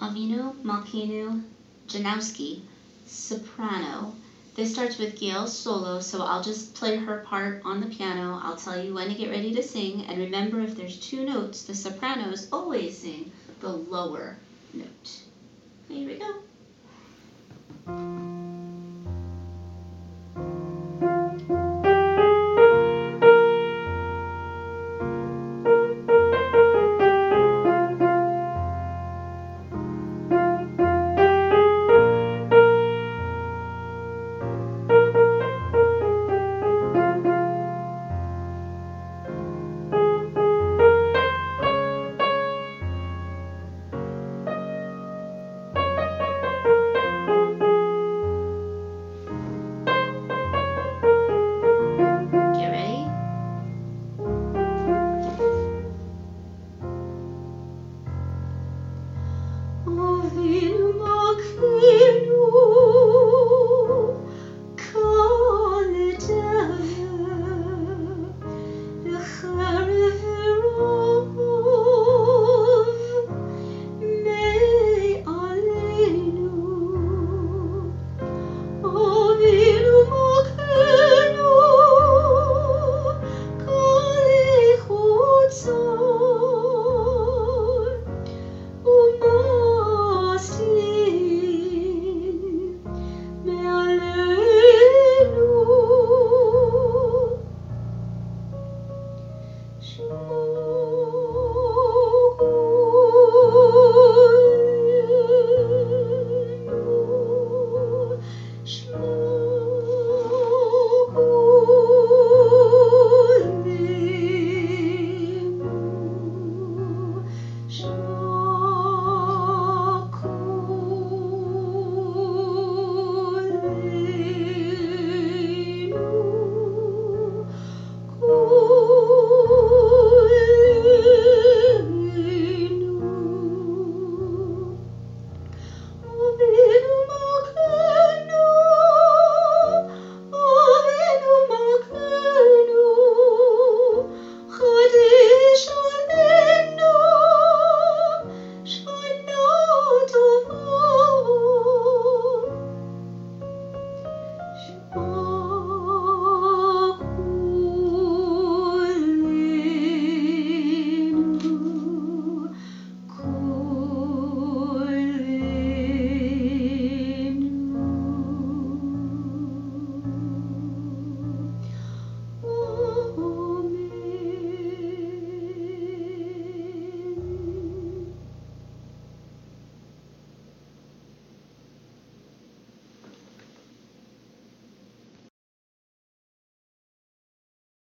Alvino Malkinu Janowski, soprano. This starts with Gail's solo, so I'll just play her part on the piano. I'll tell you when to get ready to sing, and remember, if there's two notes, the sopranos always sing the lower note. Okay, here we go.